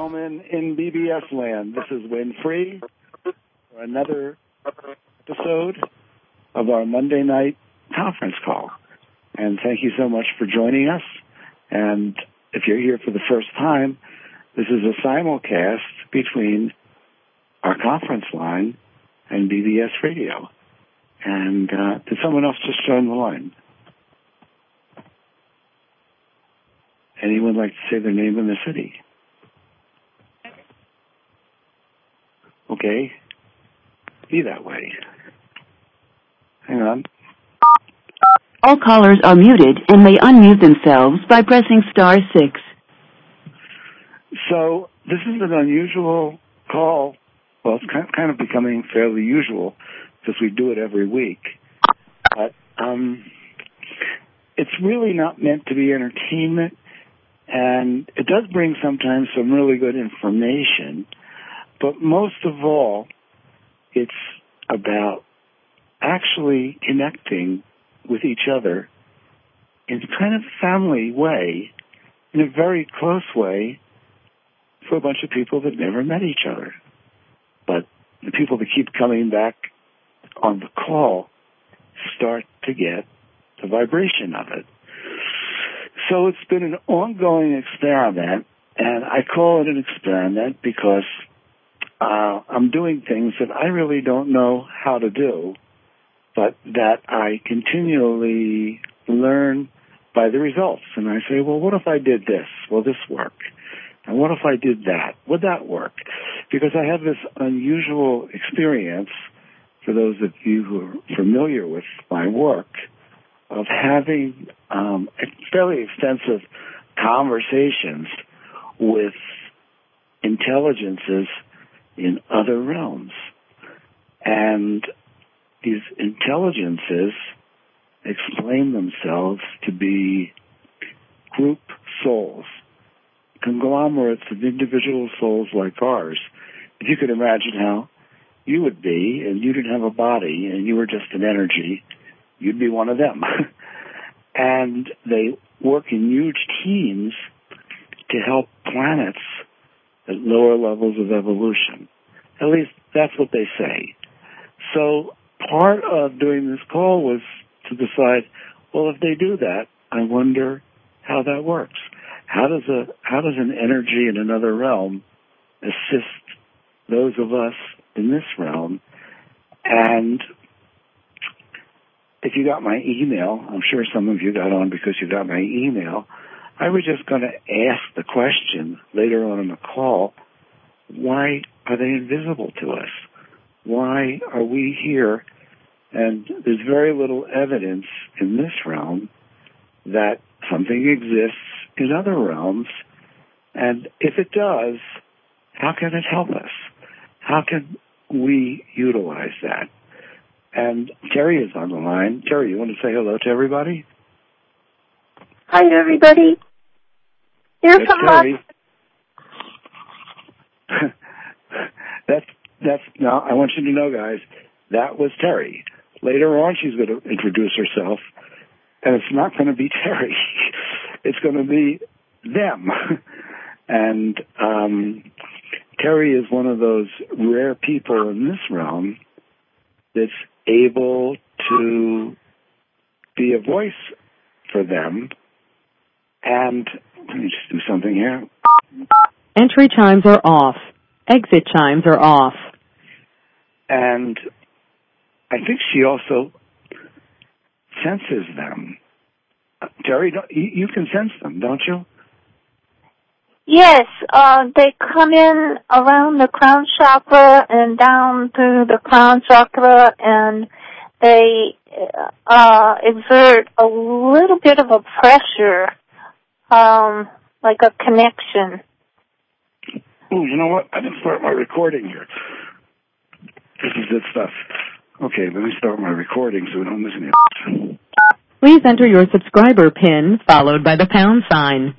gentlemen in BBS land, this is Win Free for another episode of our Monday night conference call. And thank you so much for joining us. And if you're here for the first time, this is a simulcast between our conference line and BBS Radio. And did someone else just join the line? Anyone like to say their name in the city? Okay. Be that way. Hang on. All callers are muted and may unmute themselves by pressing *6. So this is an unusual call. Well, it's kind of becoming fairly usual because we do it every week. But it's really not meant to be entertainment, and it does bring sometimes some really good information. But most of all, it's about actually connecting with each other in kind of a family way, in a very close way, for a bunch of people that never met each other. But the people that keep coming back on the call start to get the vibration of it. So it's been an ongoing experiment, and I call it an experiment because I'm doing things that I really don't know how to do, but that I continually learn by the results. And I say, well, what if I did this? Will this work? And what if I did that? Would that work? Because I have this unusual experience, for those of you who are familiar with my work, of having fairly extensive conversations with intelligences in other realms. And these intelligences explain themselves to be group souls, conglomerates of individual souls like ours. If you could imagine how you would be, and you didn't have a body, and you were just an energy, you'd be one of them. And they work in huge teams to help planets at lower levels of evolution. At least that's what they say. So part of doing this call was to decide, well, if they do that, I wonder how that works. How does an energy in another realm assist those of us in this realm? And if you got my email, I'm sure some of you got on because you got my email, I was just going to ask the question later on in the call, why are they invisible to us? Why are we here? And there's very little evidence in this realm that something exists in other realms. And if it does, how can it help us? How can we utilize that? And Terry is on the line. Terry, you want to say hello to everybody? Hi, everybody. Here's some Terry. That's now. I want you to know, guys, that was Terry. Later on, she's going to introduce herself, and it's not going to be Terry. It's going to be them. And Terry is one of those rare people in this realm that's able to be a voice for them. And let me just do something here. Entry chimes are off. Exit chimes are off. And I think she also senses them. Terry, you can sense them, don't you? Yes, they come in around the crown chakra and down through the crown chakra, and they exert a little bit of a pressure, like a connection. Oh, you know what? I didn't start my recording here. This is good stuff. Okay, let me start my recording so we don't miss any. Please enter your subscriber PIN followed by the pound sign.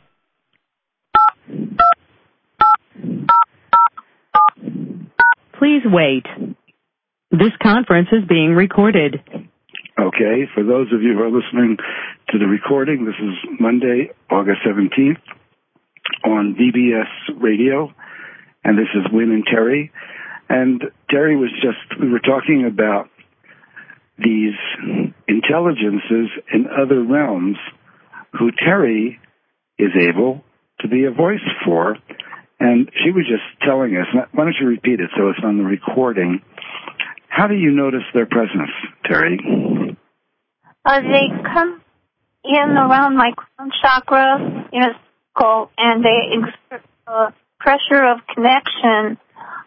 Please wait. This conference is being recorded. Okay, for those of you who are listening to the recording, this is Monday, August 17th on BBS Radio. and this is Wynn and Terry. And Terry we were talking about these intelligences in other realms who Terry is able to be a voice for. And she was just telling us, why don't you repeat it so it's on the recording? How do you notice their presence, Terry? They come in around my crown chakra in a circle, and they exert pressure of connection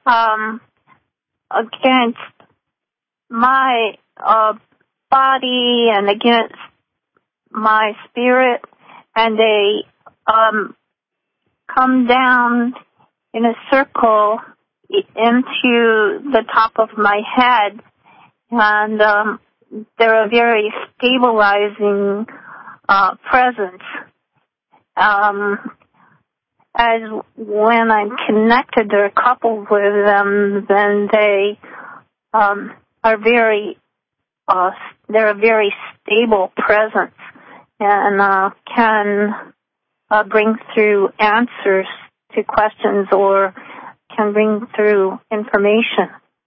against my body and against my spirit, and they come down in a circle into the top of my head, and they're a very stabilizing presence. As when I'm connected or coupled with them, then they are they're a very stable presence and can bring through answers to questions or can bring through information.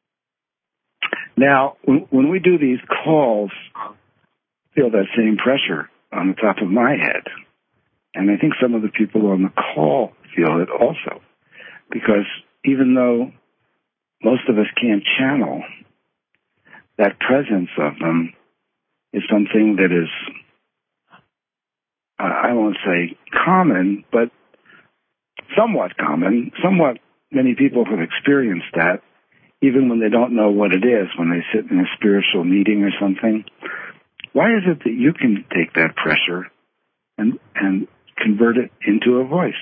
Now, when we do these calls, I feel that same pressure on the top of my head. And I think some of the people on the call feel it also. Because even though most of us can't channel, that presence of them is something that is, I won't say common, but somewhat common. Somewhat many people have experienced that, even when they don't know what it is, when they sit in a spiritual meeting or something. Why is it that you can take that pressure and convert it into a voice?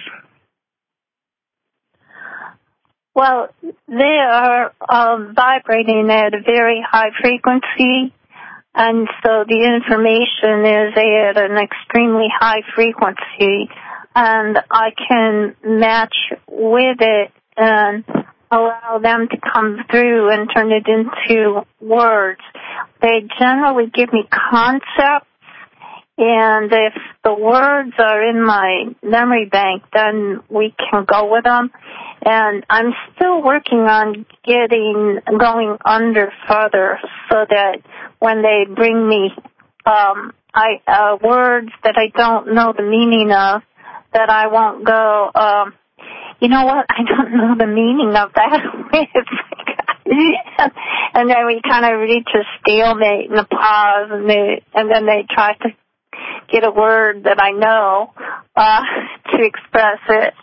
Well, they are vibrating at a very high frequency, and so the information is at an extremely high frequency, and I can match with it and allow them to come through and turn it into words. They generally give me concepts, and if the words are in my memory bank, then we can go with them. And I'm still working on going under further so that when they bring me words that I don't know the meaning of, that I won't go, you know what, I don't know the meaning of that. And then we kind of reach a stalemate and a pause, and then they try to get a word that I know to express it.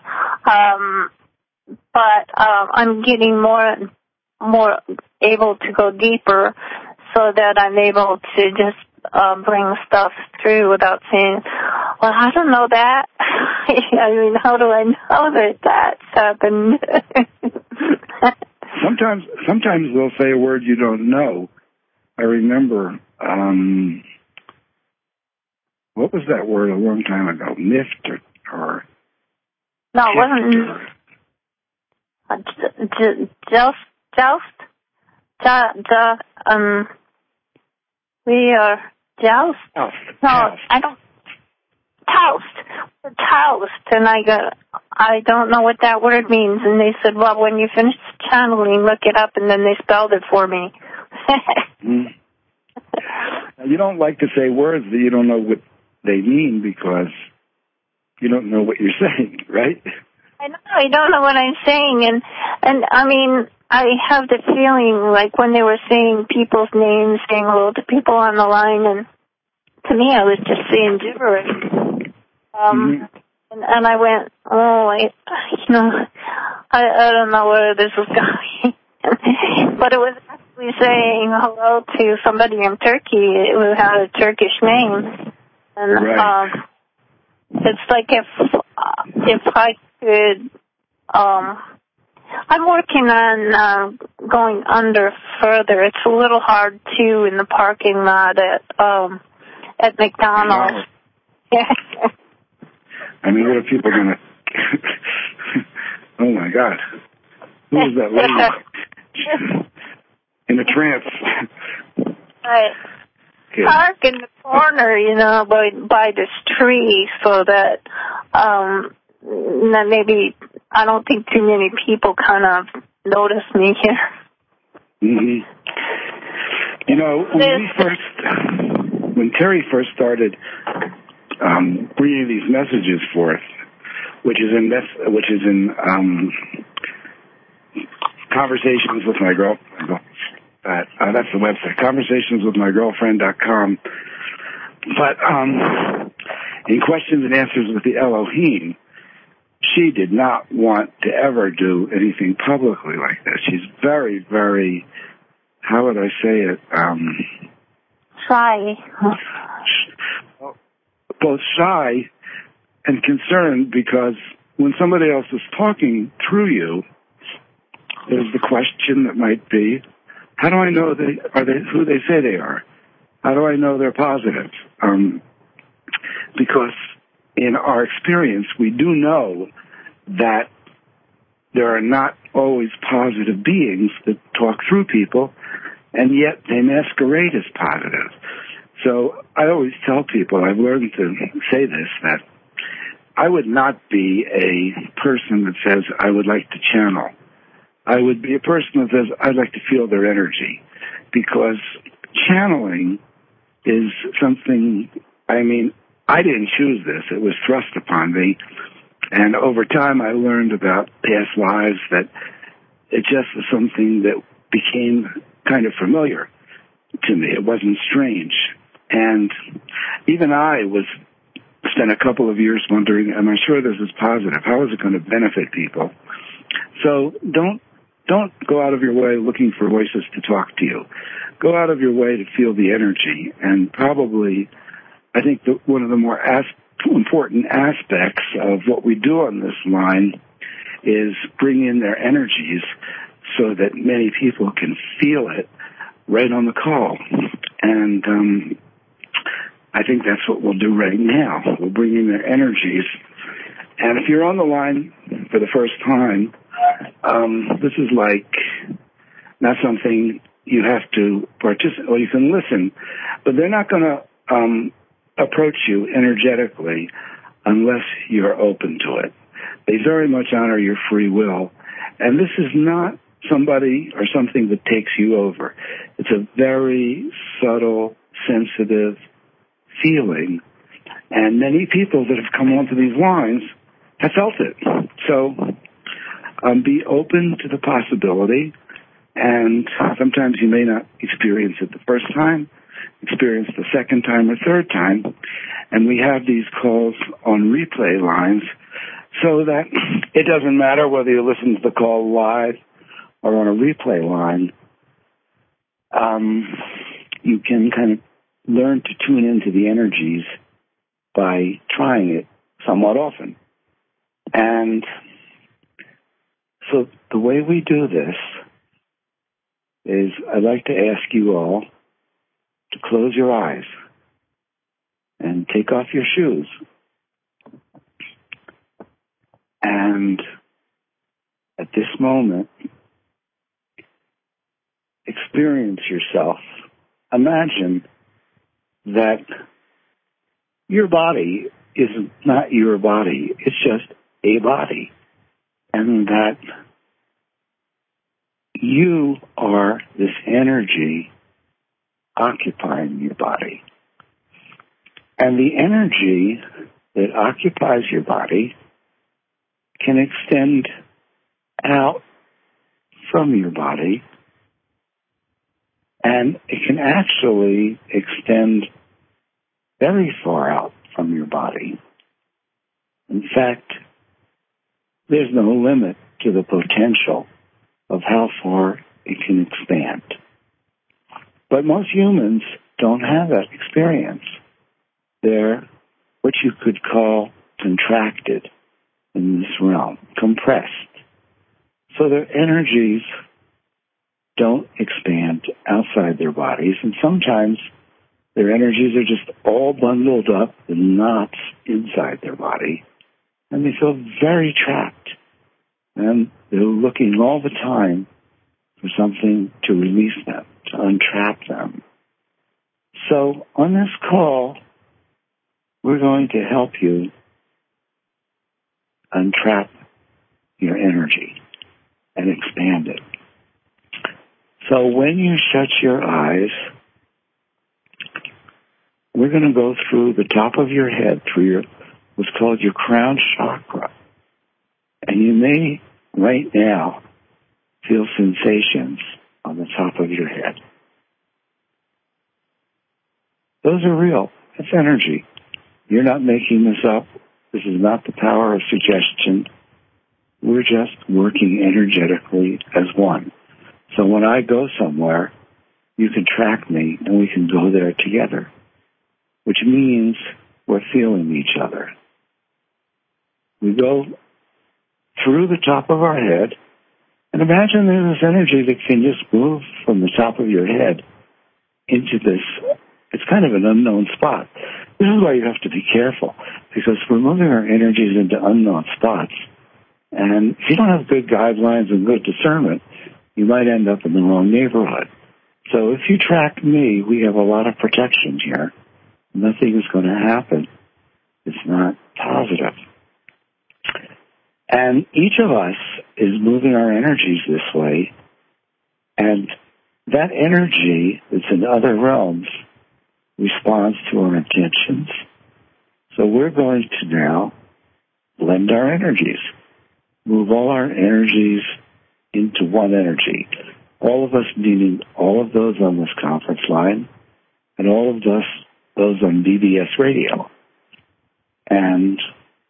But I'm getting more able to go deeper so that I'm able to just bring stuff through without saying, well, I don't know that. I mean, how do I know that that's happened? Sometimes they'll say a word you don't know. I remember, what was that word a long time ago? Mift or no, it wasn't. We are joust. Toast. No, I don't. Toast. And I don't know what that word means. And they said, well, when you finish channeling, look it up, and then they spelled it for me. Now, you don't like to say words that you don't know what they mean because you don't know what you're saying, right? I know, I don't know what I'm saying, and I mean, I have the feeling like when they were saying people's names, saying hello to people on the line, and to me I was just saying gibberish. And I went, I don't know where this is going. But it was actually saying hello to somebody in Turkey who had a Turkish name. And right. It's like if I could, I'm working on going under further. It's a little hard too in the parking lot at McDonald's. I mean, what are people going to... Oh, my God. Who is that lady? In a trance. Right. Okay. Park in the corner, by this tree so that maybe I don't think too many people kind of notice me here. Mm-hmm. You know, when Terry first started bringing these messages forth, which is in Conversations with My Girl. That's the website, conversationswithmygirlfriend.com. But in Questions and Answers with the Elohim, she did not want to ever do anything publicly like this. She's very, very, how would I say it? Shy. Both shy and concerned, because when somebody else is talking through you, there's the question that might be, how do I know are they who they say they are? How do I know they're positive? Because in our experience, we do know that there are not always positive beings that talk through people, and yet they masquerade as positive. So I always tell people, I've learned to say this, that I would not be a person that says, I would like to channel. I would be a person that says, I'd like to feel their energy. Because channeling is something, I mean, I didn't choose this. It was thrust upon me. And over time, I learned about past lives, that it just was something that became kind of familiar to me. It wasn't strange. And even I spent a couple of years wondering, am I sure this is positive? How is it going to benefit people? So don't go out of your way looking for voices to talk to you. Go out of your way to feel the energy. And probably, I think one of the more important aspects of what we do on this line is bring in their energies so that many people can feel it right on the call. And I think that's what we'll do right now. We'll bring in their energies. And if you're on the line for the first time, this is like not something you have to participate, or you can listen, but they're not going to approach you energetically unless you're open to it. They very much honor your free will. And this is not somebody or something that takes you over. It's a very subtle, sensitive feeling. And many people that have come onto these lines have felt it. So be open to the possibility. And sometimes you may not experience it the first time, experience the second time or third time. And we have these calls on replay lines so that it doesn't matter whether you listen to the call live or on a replay line. You can kind of learn to tune into the energies by trying it somewhat often. And so the way we do this is I'd like to ask you all to close your eyes and take off your shoes. And at this moment, experience yourself. Imagine that your body is not your body. It's just a body. And that you are this energy occupying your body. And the energy that occupies your body can extend out from your body, and it can actually extend very far out from your body. In fact, there's no limit to the potential of how far it can expand. But most humans don't have that experience. They're what you could call contracted in this realm, compressed. So their energies don't expand outside their bodies, and sometimes their energies are just all bundled up in knots inside their body, and they feel very trapped. And they're looking all the time for something to release them, to untrap them. So on this call, we're going to help you untrap your energy and expand it. So when you shut your eyes, we're going to go through the top of your head, through what's called your crown chakra. And you may, right now, feel sensations on the top of your head. Those are real. It's energy. You're not making this up. This is not the power of suggestion. We're just working energetically as one. So when I go somewhere, you can track me and we can go there together, which means we're feeling each other. We go through the top of our head, and imagine there's this energy that can just move from the top of your head into this. It's kind of an unknown spot. This is why you have to be careful, because we're moving our energies into unknown spots. And if you don't have good guidelines and good discernment, you might end up in the wrong neighborhood. So if you track me, we have a lot of protection here. Nothing is going to happen. It's not positive. And each of us is moving our energies this way. And that energy that's in other realms responds to our intentions. So we're going to now blend our energies, move all our energies into one energy. All of us, meaning all of those on this conference line, and all of us, those on BBS radio. And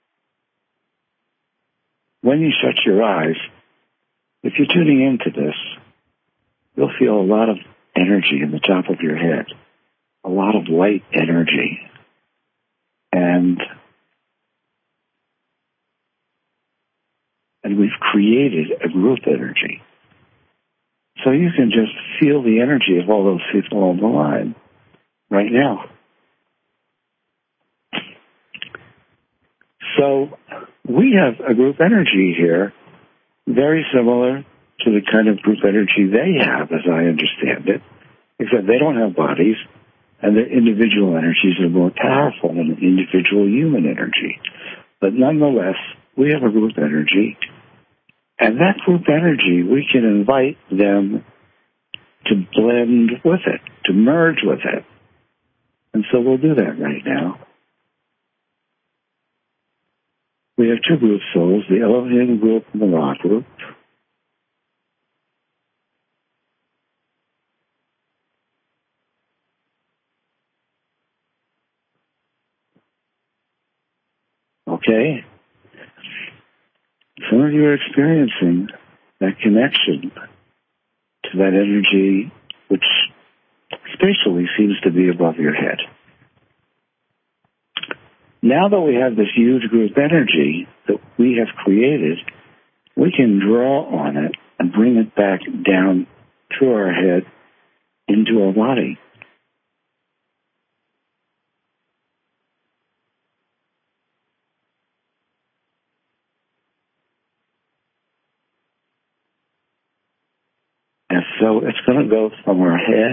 when you shut your eyes, if you're tuning into this, you'll feel a lot of energy in the top of your head, a lot of light energy. And we've created a group energy. So you can just feel the energy of all those people on the line right now. So we have a group energy here, very similar to the kind of group energy they have, as I understand it, except they don't have bodies, and their individual energies are more powerful than individual human energy. But nonetheless, we have a group energy, and that group energy, we can invite them to blend with it, to merge with it. And so we'll do that right now. We have two group souls, the Elohim group and the Ra group. Okay? Some of you are experiencing that connection to that energy which spatially seems to be above your head. Now that we have this huge group energy that we have created, we can draw on it and bring it back down through our head into our body. And so it's going to go from our head.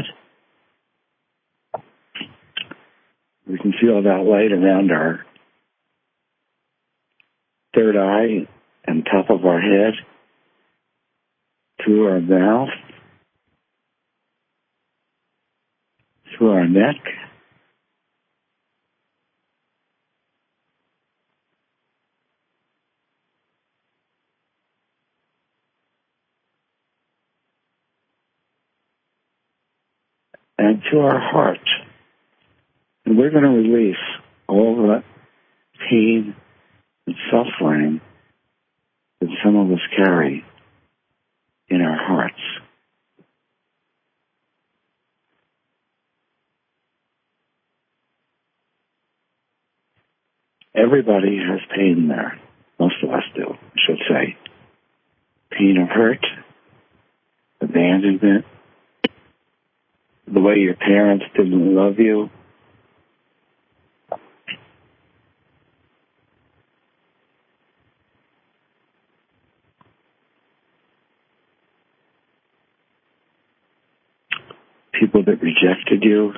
We can feel that light around our third eye and top of our head, through our mouth, through our neck, and to our heart. And we're going to release all the pain and suffering that some of us carry in our hearts. Everybody has pain there. Most of us do, I should say. Pain of hurt, abandonment, the way your parents didn't love you. People that rejected you.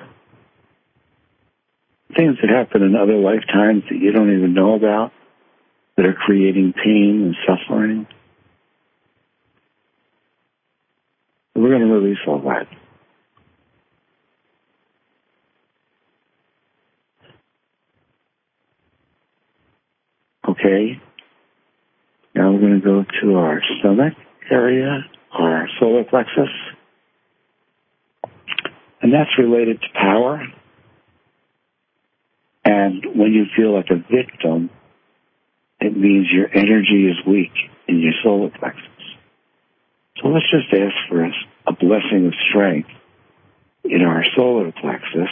Things that happen in other lifetimes that you don't even know about, that are creating pain and suffering. We're going to release all that. Okay. Now we're going to go to our stomach area, our solar plexus. And that's related to power. And when you feel like a victim, it means your energy is weak in your solar plexus. So let's just ask for a blessing of strength in our solar plexus.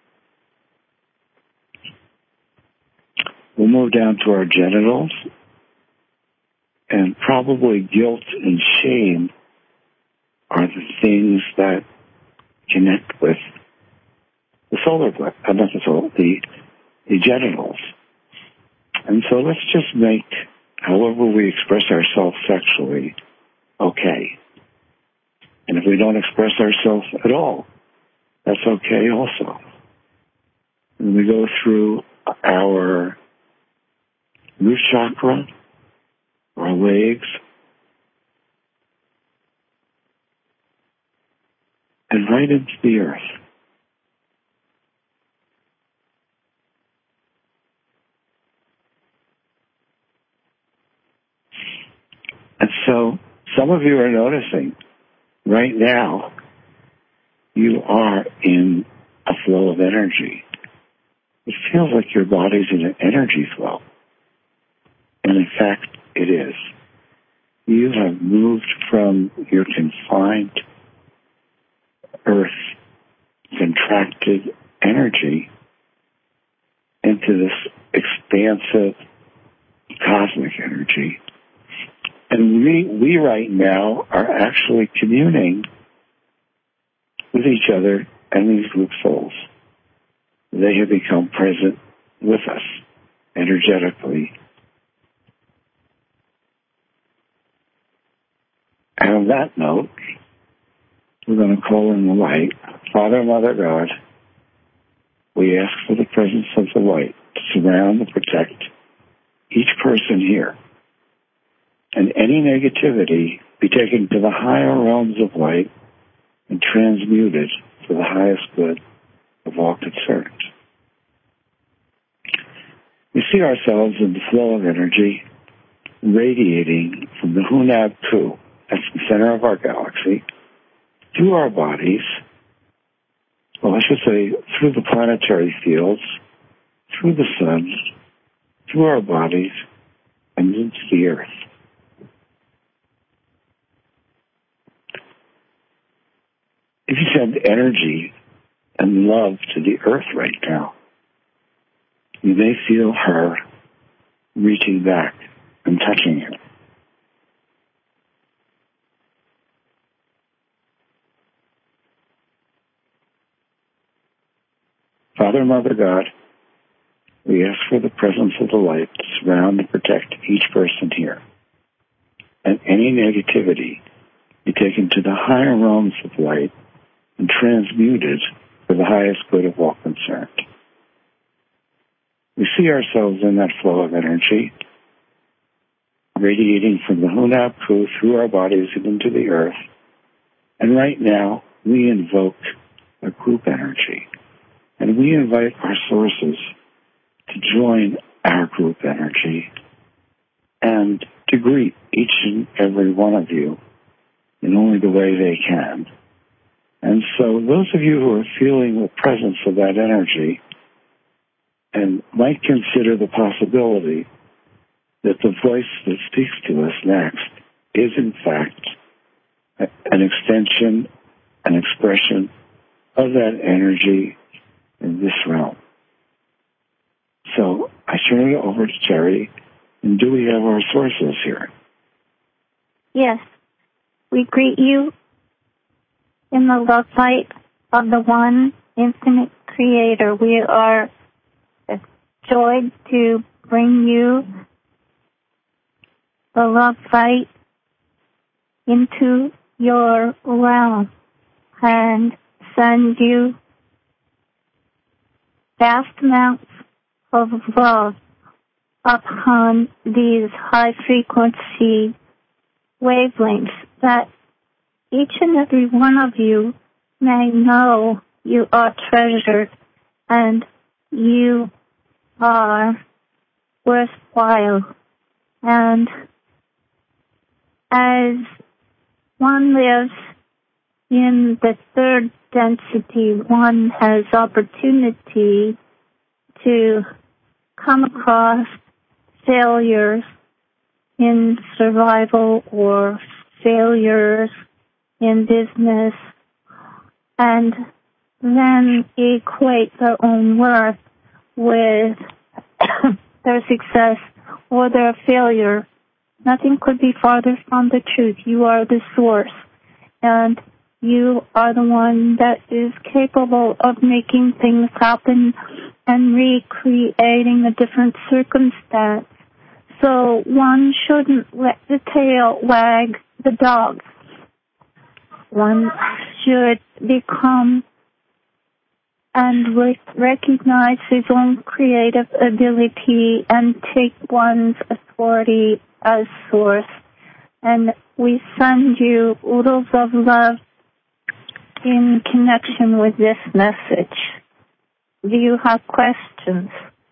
We'll move down to our genitals, and probably guilt and shame are the things that connect with the solar plexus, not the solar, the genitals. And so let's just make however we express ourselves sexually okay. And if we don't express ourselves at all, that's okay also. And we go through our root chakra, our legs, and right into the earth. And so some of you are noticing right now you are in a flow of energy. It feels like your body's in an energy flow. And in fact, it is. You have moved from your confined earth, contracted energy into this expansive cosmic energy. And we right now are actually communing with each other and these group souls. They have become present with us energetically. And on that note, we're going to call in the light. Father, Mother, God, we ask for the presence of the light to surround and protect each person here. And any negativity be taken to the higher realms of light and transmuted for the highest good of all concerned. We see ourselves in the flow of energy radiating from the Hunab Ku, that's the center of our galaxy, through our bodies, well, I should say through the planetary fields, through the sun, through our bodies, and into the earth. If you send energy and love to the earth right now, you may feel her reaching back and touching you. Father, Mother, God, we ask for the presence of the light to surround and protect each person here. And any negativity be taken to the higher realms of light and transmuted for the highest good of all concerned. We see ourselves in that flow of energy, radiating from the Hunab Ku through our bodies and into the earth. And right now, we invoke a group energy. And we invite our sources to join our group energy and to greet each and every one of you in only the way they can. And so those of you who are feeling the presence of that energy and might consider the possibility that the voice that speaks to us next is in fact an extension, an expression of that energy in this realm. So I turn it over to Terry, and do we have our sources here? Yes. We greet you in the love light of the one infinite creator. We are joyed to bring you the love light into your realm and send you vast amounts of love upon these high frequency wavelengths that each and every one of you may know you are treasured and you are worthwhile. And as one lives in the third density, one has opportunity to come across failures in survival or failures in business and then equate their own worth with their success or their failure. Nothing could be farther from the truth. You are the source, and you are the one that is capable of making things happen and recreating a different circumstance. So one shouldn't let the tail wag the dog. One should become and recognize his own creative ability and take one's authority as source. And we send you oodles of love in connection with this message. Do you have questions?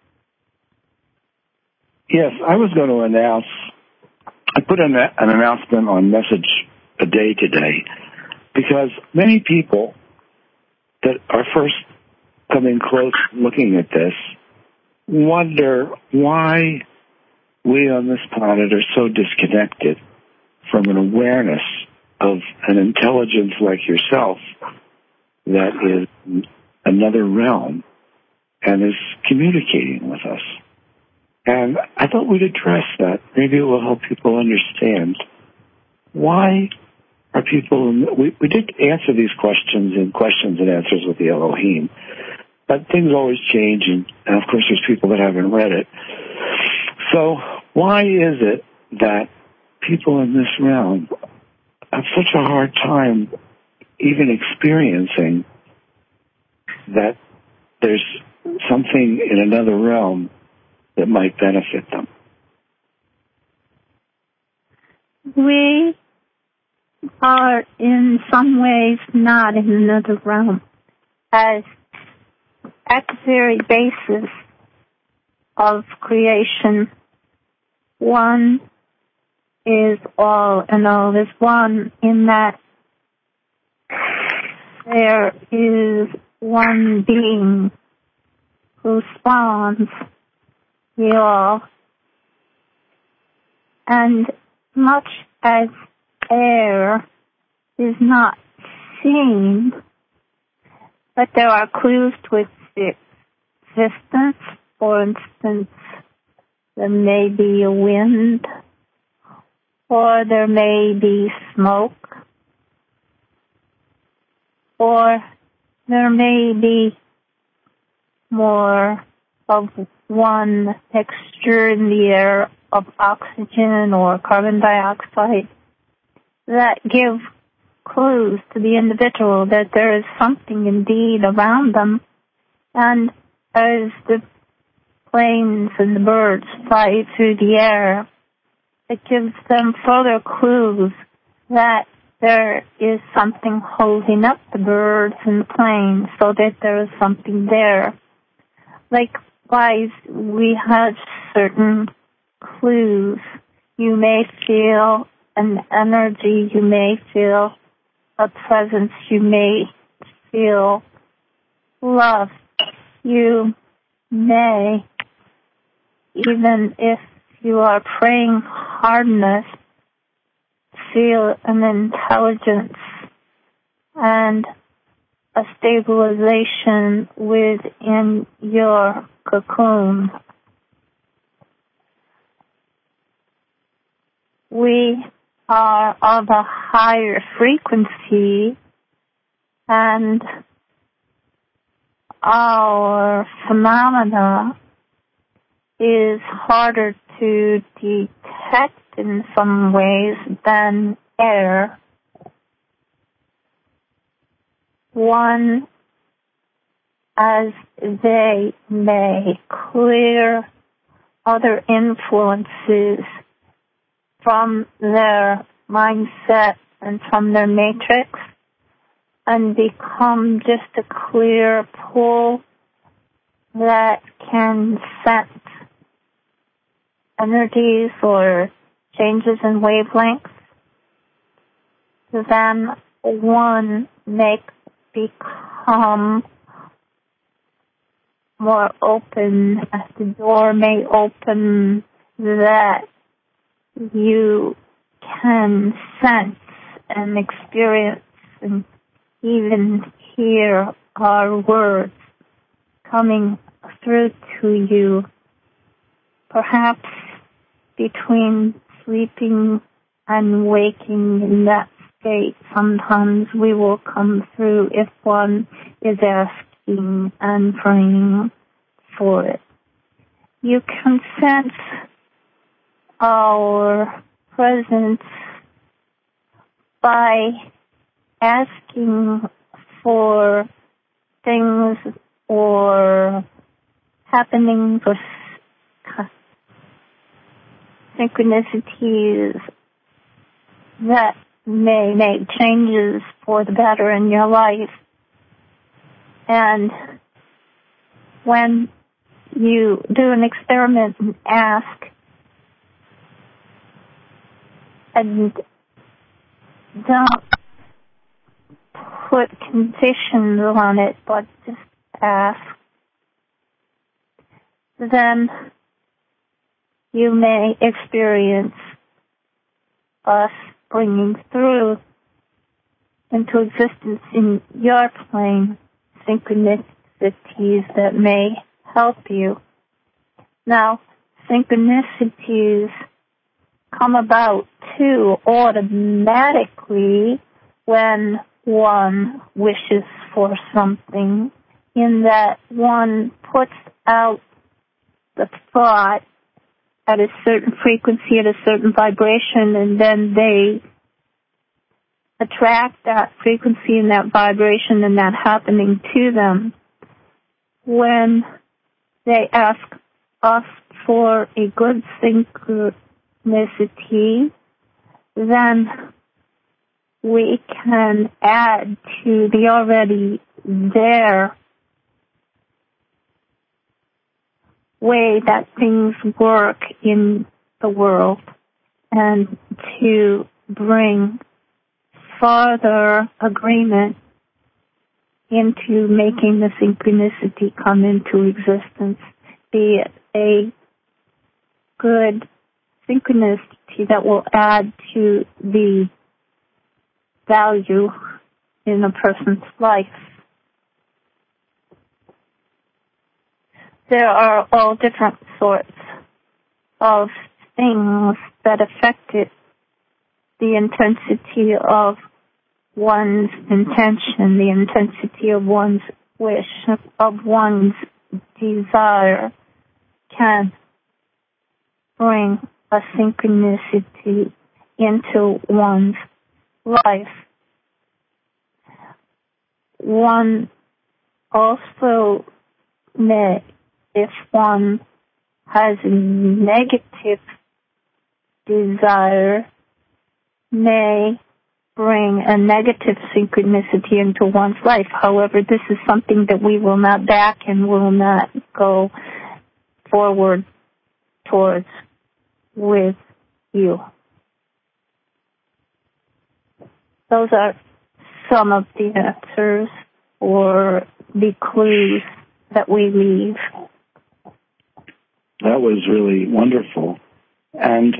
Yes, I was going to announce, I put an announcement on Message a Day today because many people that are first coming close looking at this wonder why we on this planet are so disconnected from an awareness of an intelligence like yourself that is in another realm and is communicating with us. And I thought we'd address that. Maybe it will help people understand why are people... We did answer these questions in questions and answers with the Elohim, but things always change, and of course there's people that haven't read it. So why is it that people in this realm have such a hard time even experiencing that there's something in another realm that might benefit them? We are in some ways not in another realm. As at the very basis of creation, one is all and all is one, in that there is one being who spawns the all. And much as air is not seen, but there are clues to its existence. For instance, there may be a wind, or there may be smoke, or there may be more of one texture in the air of oxygen or carbon dioxide that give clues to the individual that there is something indeed around them. And as the planes and the birds fly through the air, it gives them further clues that there is something holding up the birds and the planes so that there is something there. Likewise, we have certain clues. You may feel an energy, you may feel a presence, you may feel love. You may, even if you are praying hard enough, feel an intelligence and a stabilization within your cocoon. We are of a higher frequency, and our phenomena is harder to detect in some ways than air. One, as they may clear other influences from their mindset and from their matrix and become just a clear pool that can sense energies or changes in wavelengths, then one may become more open, as the door may open, that you can sense and experience and even hear our words coming through to you. Perhaps between sleeping and waking in that state, sometimes we will come through if one is asking and praying for it. You can sense our presence by asking for things or happenings or synchronicities that may make changes for the better in your life. And when you do an experiment and ask, and don't put conditions on it, but just ask, then you may experience us bringing through into existence in your plane synchronicities that may help you. Now, synchronicities come about too automatically when one wishes for something, in that one puts out the thought at a certain frequency, at a certain vibration, and then they attract that frequency and that vibration and that happening to them. When they ask us for a good synchronicity, then we can add to the already there way that things work in the world, and to bring further agreement into making the synchronicity come into existence, be it a good synchronicity that will add to the value in a person's life. There are all different sorts of things that affect it. The intensity of one's intention, the intensity of one's wish, of one's desire can bring a synchronicity into one's life. One also may, if one has a negative desire, may bring a negative synchronicity into one's life. However, this is something that we will not back and will not go forward towards with you. Those are some of the answers or the clues that we leave. That was really wonderful. And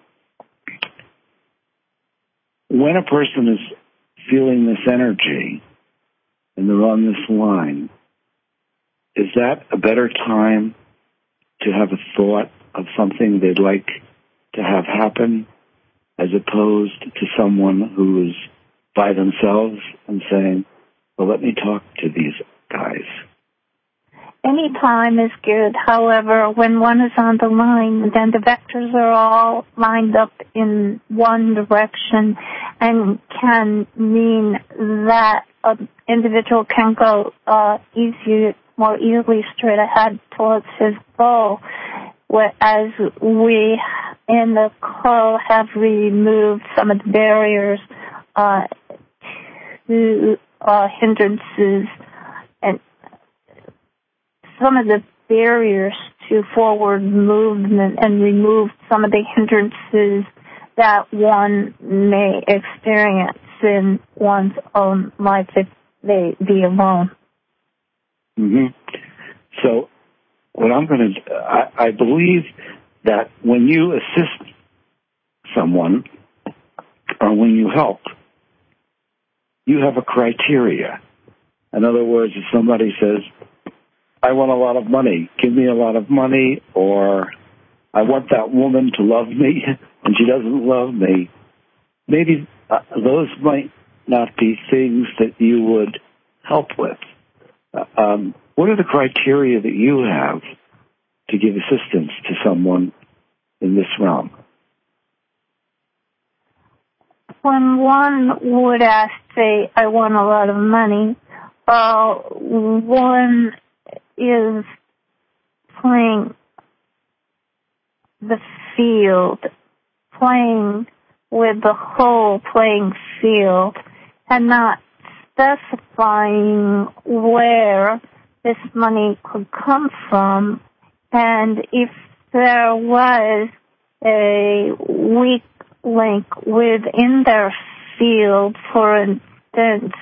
when a person is feeling this energy and they're on this line, is that a better time to have a thought of something they'd like to have happen as opposed to someone who is by themselves and saying, well, let me talk to these guys? Any time is good. However, when one is on the line, then the vectors are all lined up in one direction and can mean that an individual can go more easily straight ahead towards his goal, whereas we in the call have removed some of the barriers to hindrances and some of the barriers to forward movement and remove some of the hindrances that one may experience in one's own life if they be alone. Mm-hmm. So what I'm going to, I believe that when you assist someone or when you help, you have a criteria. In other words, if somebody says, I want a lot of money, give me a lot of money, or I want that woman to love me and she doesn't love me, maybe those might not be things that you would help with. What are the criteria that you have to give assistance to someone in this realm? When one would ask, say, I want a lot of money, one is playing the field, playing with the whole playing field, and not specifying where this money could come from, and if there was a weak link within their field, for instance,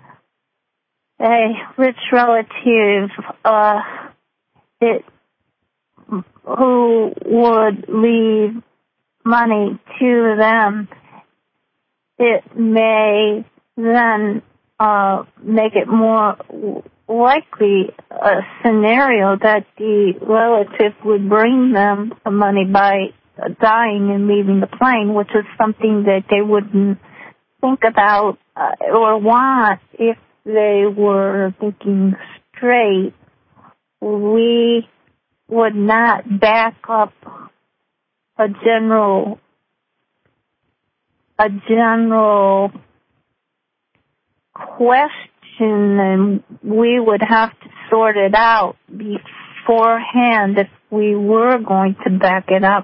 a rich relative who would leave money to them, it may then make it more likely a scenario that the relative would bring them the money by dying and leaving the plane, which is something that they wouldn't think about or want if they were thinking straight. We would not back up a general question, and we would have to sort it out beforehand if we were going to back it up,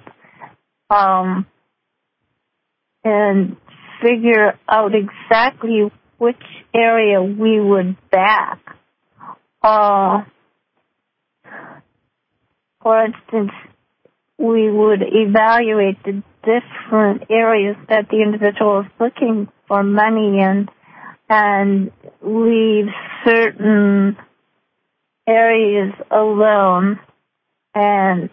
and figure out exactly which area we would back. For instance, we would evaluate the different areas that the individual is looking for money in and leave certain areas alone and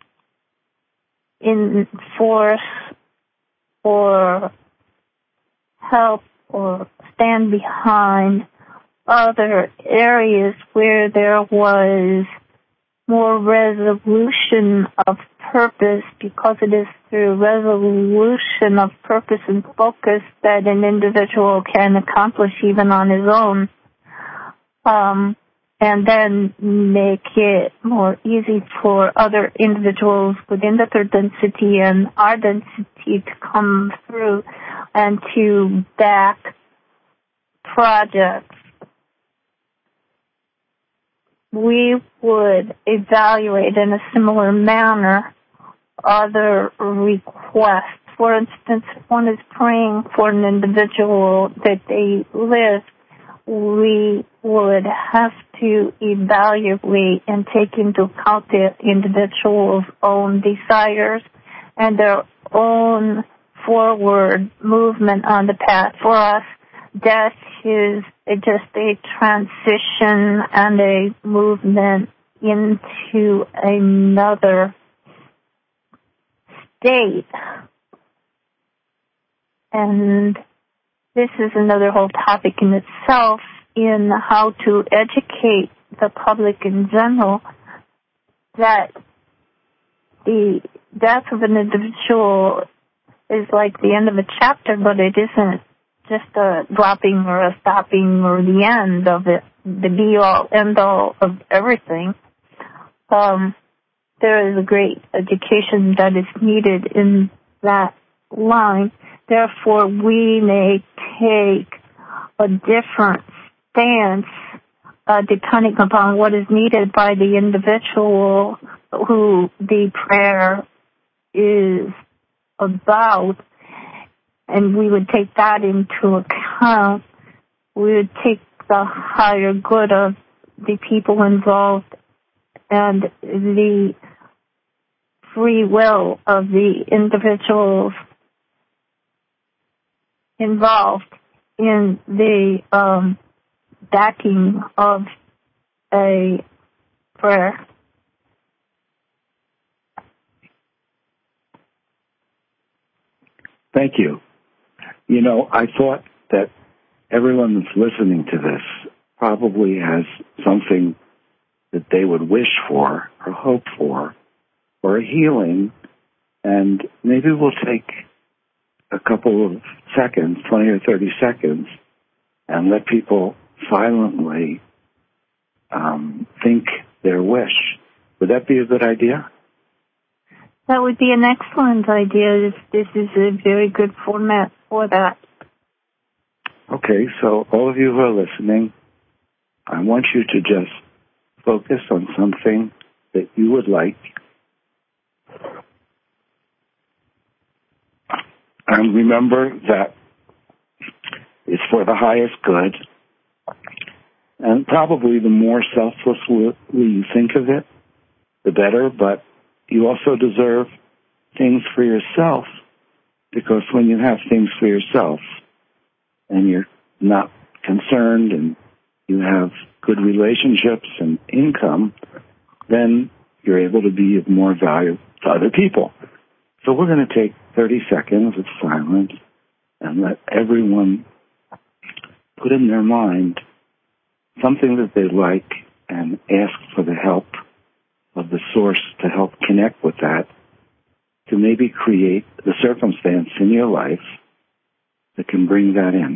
enforce or help or stand behind other areas where there was more resolution of purpose, because it is through resolution of purpose and focus that an individual can accomplish even on his own, and then make it more easy for other individuals within the third density and our density to come through and to back projects. We would evaluate in a similar manner other requests. For instance, if one is praying for an individual that they live, we would have to evaluate and take into account the individual's own desires and their own forward movement on the path. For us, death is just a transition and a movement into another state. And this is another whole topic in itself, in how to educate the public in general that the death of an individual is like the end of a chapter, but it isn't just a dropping or a stopping or the end of it, the be-all, end-all of everything. There is a great education that is needed in that line. Therefore, we may take a different stance depending upon what is needed by the individual who the prayer is about. and we would take that into account. We would take the higher good of the people involved and the free will of the individuals involved in the backing of a prayer. Thank you. You know, I thought that everyone that's listening to this probably has something that they would wish for or hope for or a healing, and maybe we'll take a couple of seconds, 20 or 30 seconds, and let people silently think their wish. Would that be a good idea? That would be an excellent idea. This is a very good format for that. Okay, so all of you who are listening, I want you to just focus on something that you would like. And remember that it's for the highest good. And probably the more selflessly you think of it, the better. But you also deserve things for yourself, because when you have things for yourself and you're not concerned and you have good relationships and income, then you're able to be of more value to other people. So we're going to take 30 seconds of silence and let everyone put in their mind something that they like and ask for the help of the source to help connect with that, to maybe create the circumstance in your life that can bring that in.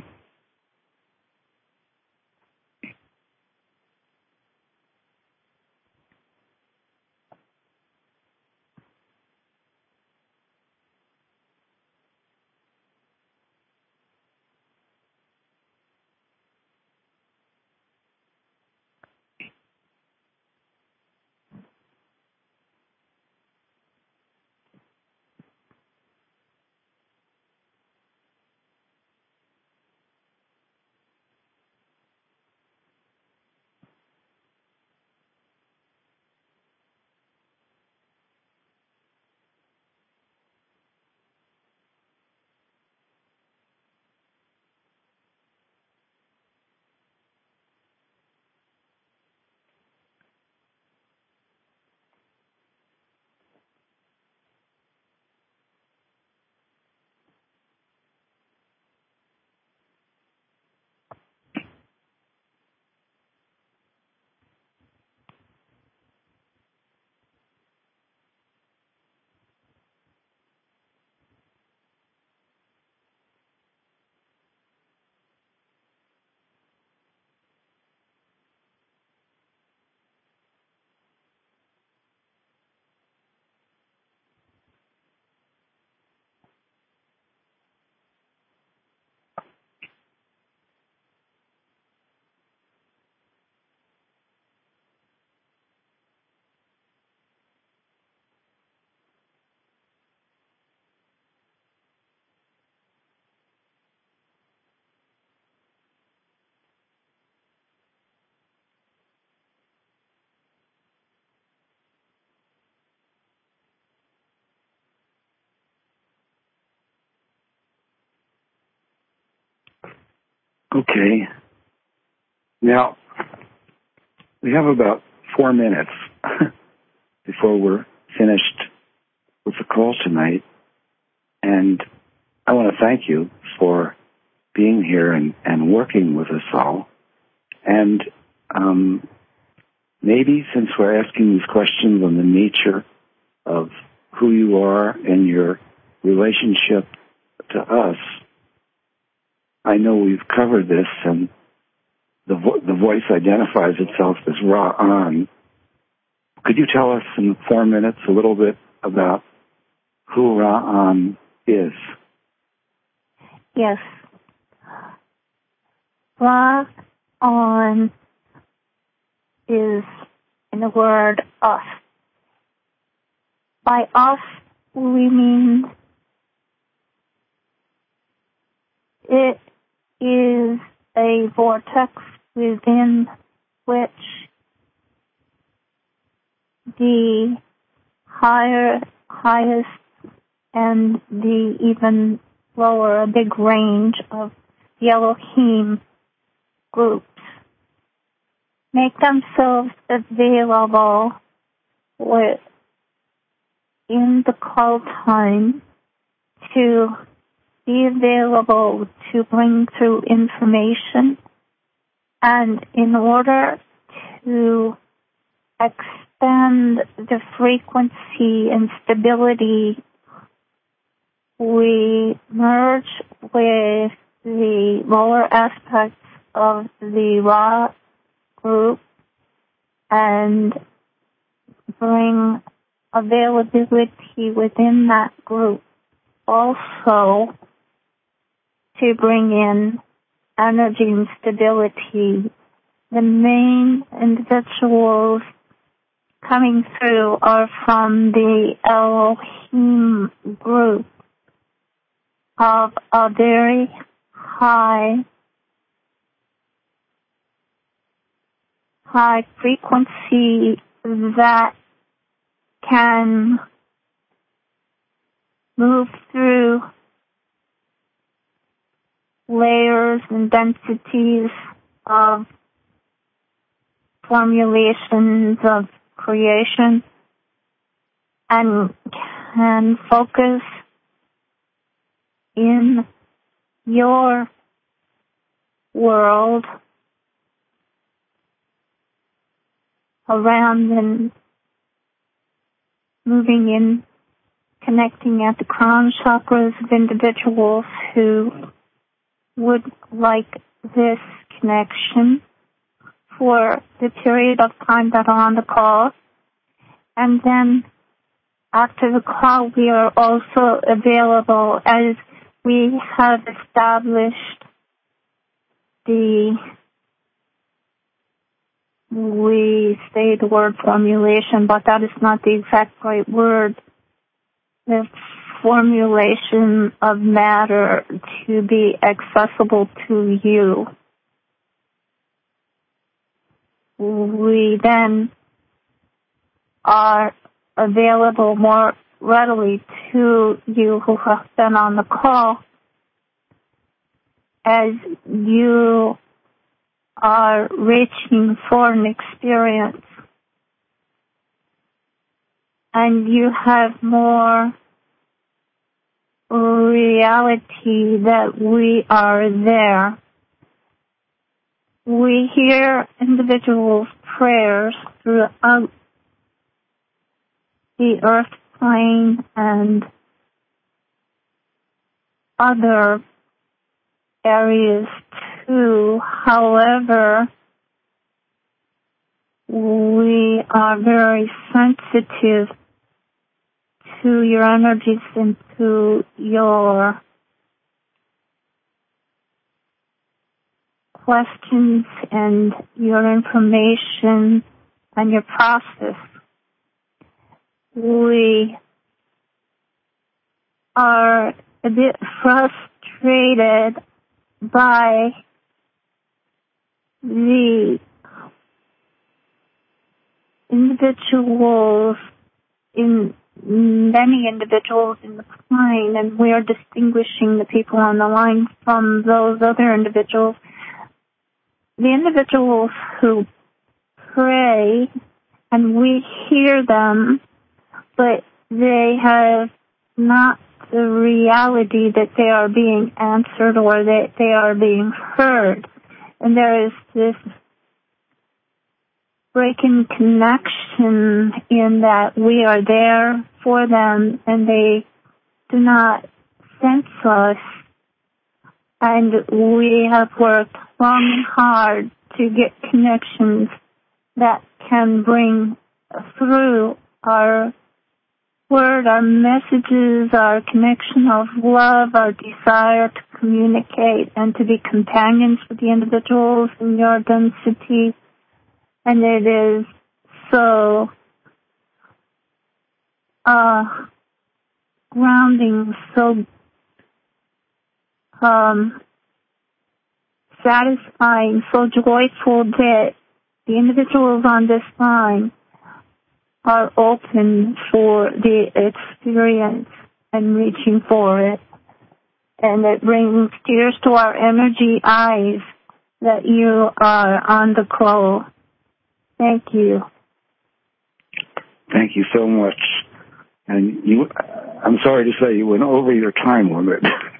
Okay. Now, we have about 4 minutes before we're finished with the call tonight. And I want to thank you for being here and working with us all. And maybe since we're asking these questions on the nature of who you are and your relationship to us, I know we've covered this, and the voice identifies itself as Ra-An. Could you tell us in 4 minutes a little bit about who Ra-An is? Yes. Ra-An is, in the word, us. By us, we mean it is a vortex within which the highest and the even lower, a big range of the Elohim groups make themselves available in the call time to be available to bring through information, and in order to expand the frequency and stability, we merge with the lower aspects of the Ra group and bring availability within that group also to bring in energy and stability. The main individuals coming through are from the Elohim group of a very high frequency that can move through layers and densities of formulations of creation and can focus in your world around and moving in, connecting at the crown chakras of individuals who would like this connection for the period of time that are on the call. And then after the call, we are also available, as we have established we say the word formulation, but that is not the exact right word. The formulation of matter to be accessible to you. We then are available more readily to you who have been on the call as you are reaching for an experience and you have more reality that we are there. We hear individuals' prayers throughout the earth plane and other areas too. However, we are very sensitive to your energies and to your questions and your information and your process. We are a bit frustrated by the many individuals in the plane, and we are distinguishing the people on the line from those other individuals. The individuals who pray, and we hear them, but they have not the reality that they are being answered or that they are being heard. And there is this breaking connection in that we are there for them and they do not sense us. And we have worked long and hard to get connections that can bring through our word, our messages, our connection of love, our desire to communicate and to be companions for the individuals in your density. And it is so grounding, so satisfying, so joyful that the individuals on this line are open for the experience and reaching for it. And it brings tears to our energy eyes that you are on the call. Thank you. Thank you so much. And I'm sorry to say you went over your time limit.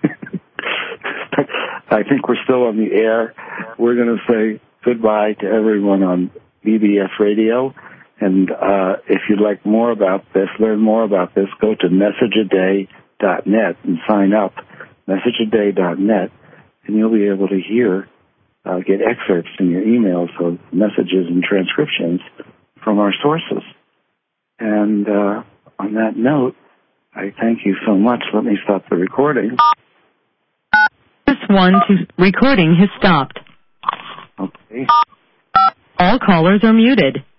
I think we're still on the air. We're going to say goodbye to everyone on BBS Radio. And if you'd like more about this, learn more about this, go to messageaday.net and sign up, messageaday.net, and you'll be able to get excerpts in your emails of messages and transcriptions from our sources. And on that note, I thank you so much. Let me stop the recording. Recording has stopped. Okay. All callers are muted.